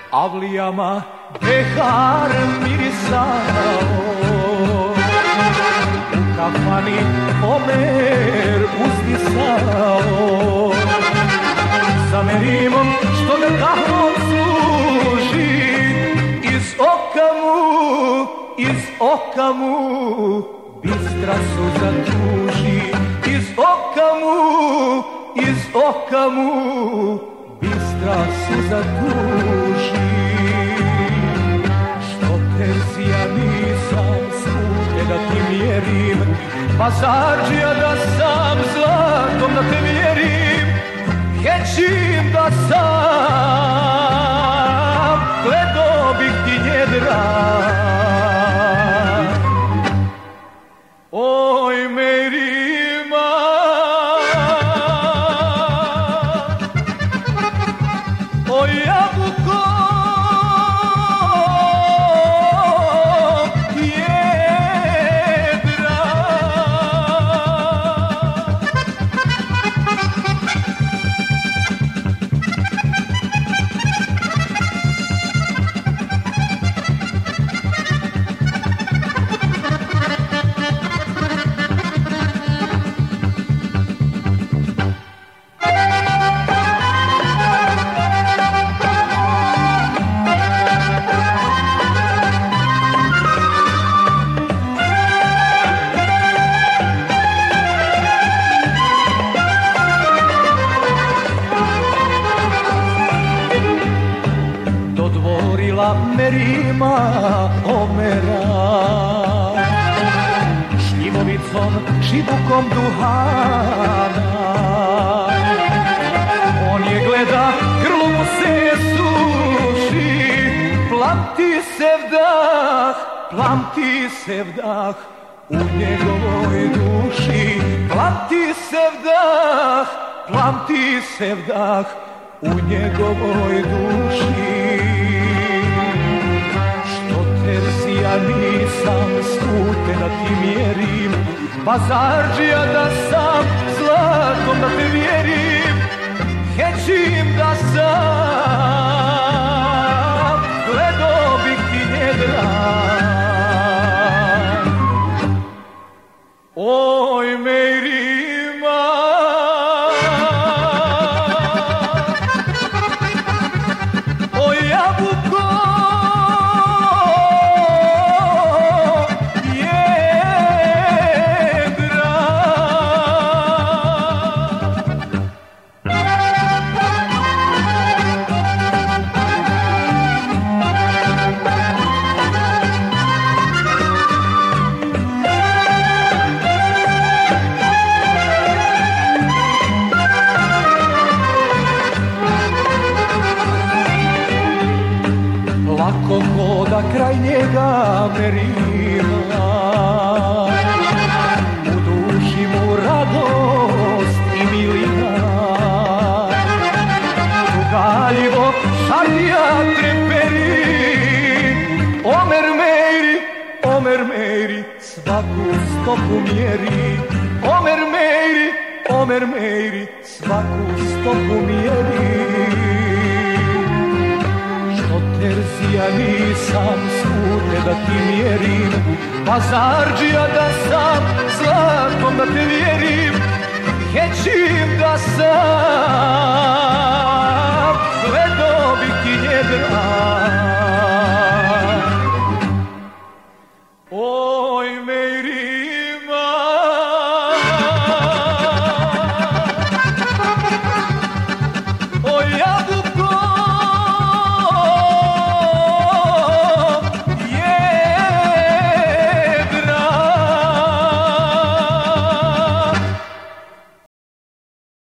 avlijama behar mirisao, u kafani Omer uzdisao, za Merimom što me kahvom služi, iz oka mu bistra suza tuži, iz oka mu bistra suza tuži. Što terzija nisam svugde da ti mjerim, pazarđija da sam zlatom da te mjerim, hećim da sam gledao bih ti njedra. Oj Merima, oj jabuko jedra. Merima Omera, šljivovicom, šibukom duhana. On je gleda, grlo mu se suši, plamti se vdah u njegovoj duši, plamti se vdah u njegovoj duši. Ja nisam skute da ti mjerim, pazarđija da sam zlatom da te vjerim, hećim da sam gledao bih ti njedra. Oj Merima, oj jabuko lako hoda kraj njega Merima, u duši mu radost i milina, tugaljivo šarija treperi, Omer Meri, svaku stopu mjeri, Omer Meri, svaku stopu mjeri. Terzija nisam skute da ti mjerim, pazarđija da sam zlatom da te vjerim, hećim da sam gledao bih ti njedra. Oj Meri,